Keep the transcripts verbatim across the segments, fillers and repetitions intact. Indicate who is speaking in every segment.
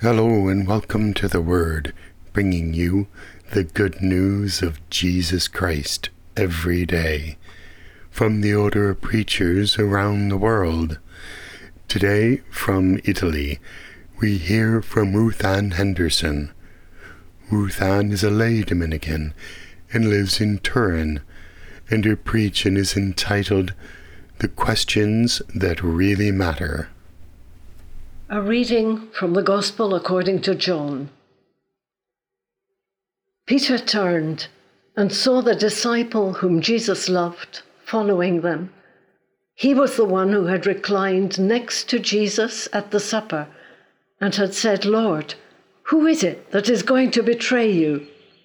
Speaker 1: Hello and welcome to The Word, bringing you the good news of Jesus Christ every day, from the order of preachers around the world. Today, from Italy, we hear from Ruth Ann Henderson. Ruth Ann is a lay Dominican and lives in Turin, and her preaching is entitled The Questions That Really Matter.
Speaker 2: A reading from the Gospel according to John. Peter turned and saw the disciple whom Jesus loved following them. He was the one who had reclined next to Jesus at the supper and had said, "Lord, who is it that is going to betray you?"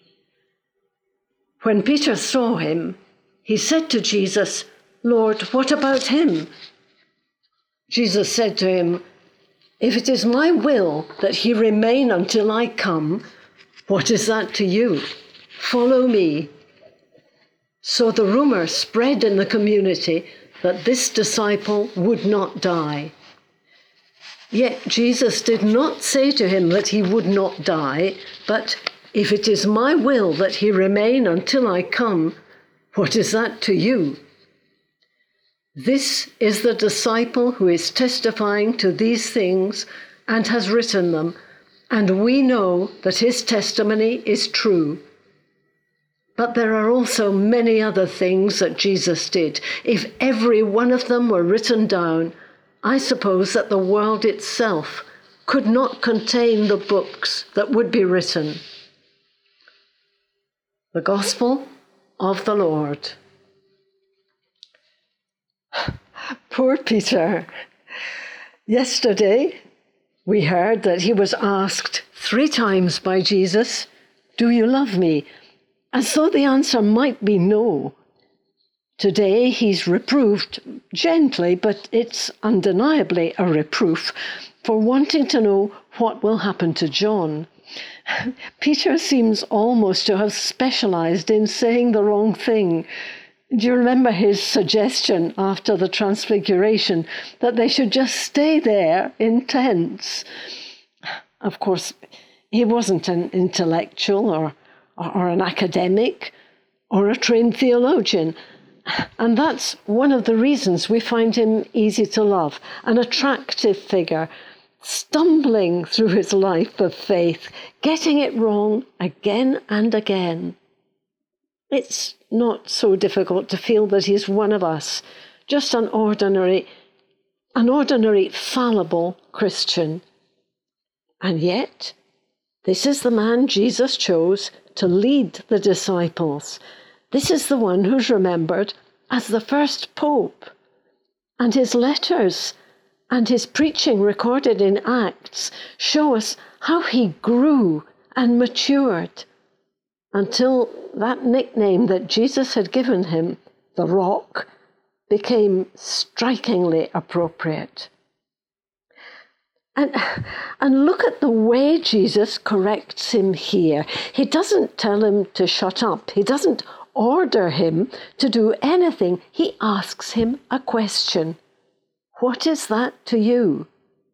Speaker 2: When Peter saw him, he said to Jesus, "Lord, what about him?" Jesus said to him, "If it is my will that he remain until I come, what is that to you? Follow me." So the rumor spread in the community that this disciple would not die. Yet Jesus did not say to him that he would not die, but if it is my will that he remain until I come, what is that to you? This is the disciple who is testifying to these things and has written them, and we know that his testimony is true. But there are also many other things that Jesus did. If every one of them were written down, I suppose that the world itself could not contain the books that would be written. The Gospel of the Lord. Poor Peter. Yesterday, we heard that he was asked three times by Jesus, "Do you love me?" as though the answer might be no. Today, he's reproved gently, but it's undeniably a reproof for wanting to know what will happen to John. Peter seems almost to have specialized in saying the wrong thing. Do you remember his suggestion after the Transfiguration that they should just stay there in tents? Of course, he wasn't an intellectual or, or an academic or a trained theologian. And that's one of the reasons we find him easy to love, an attractive figure, stumbling through his life of faith, getting it wrong again and again. It's not so difficult to feel that he's one of us, just an ordinary, an ordinary fallible Christian. And yet, this is the man Jesus chose to lead the disciples. This is the one who's remembered as the first pope. And his letters and his preaching recorded in Acts show us how he grew and matured until that nickname that Jesus had given him, the Rock, became strikingly appropriate. And, and look at the way Jesus corrects him here. He doesn't tell him to shut up. He doesn't order him to do anything. He asks him a question. What is that to you?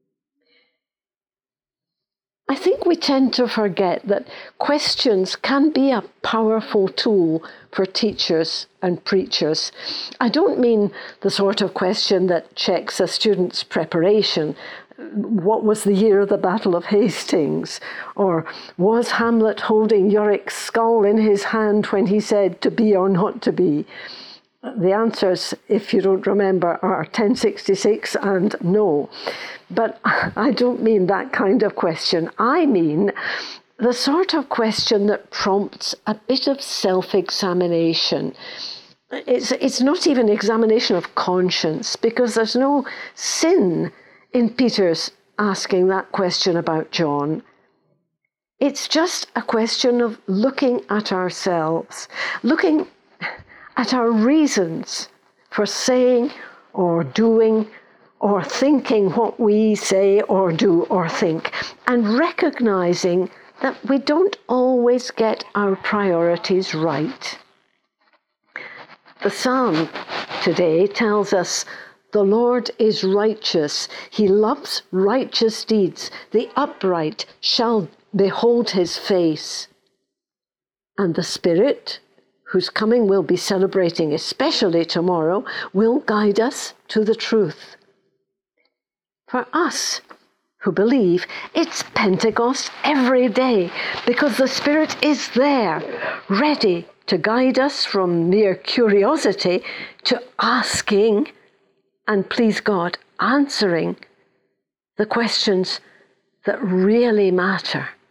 Speaker 2: I think we tend to forget that questions can be a powerful tool for teachers and preachers. I don't mean the sort of question that checks a student's preparation. What was the year of the Battle of Hastings? Or was Hamlet holding Yorick's skull in his hand when he said to be or not to be? The answers, if you don't remember, are ten sixty-six and no. But I don't mean that kind of question. I mean the sort of question that prompts a bit of self-examination. It's, it's not even examination of conscience, because there's no sin in Peter's asking that question about John. It's just a question of looking at ourselves, looking at our reasons for saying or doing or thinking what we say or do or think, and recognizing that we don't always get our priorities right. The psalm today tells us, The Lord is righteous. He loves righteous deeds. The upright shall behold his face. And the Spirit, whose coming we'll be celebrating especially tomorrow, will guide us to the truth. For us who believe, it's Pentecost every day, because the Spirit is there, ready to guide us from mere curiosity to asking, and please God, answering the questions that really matter.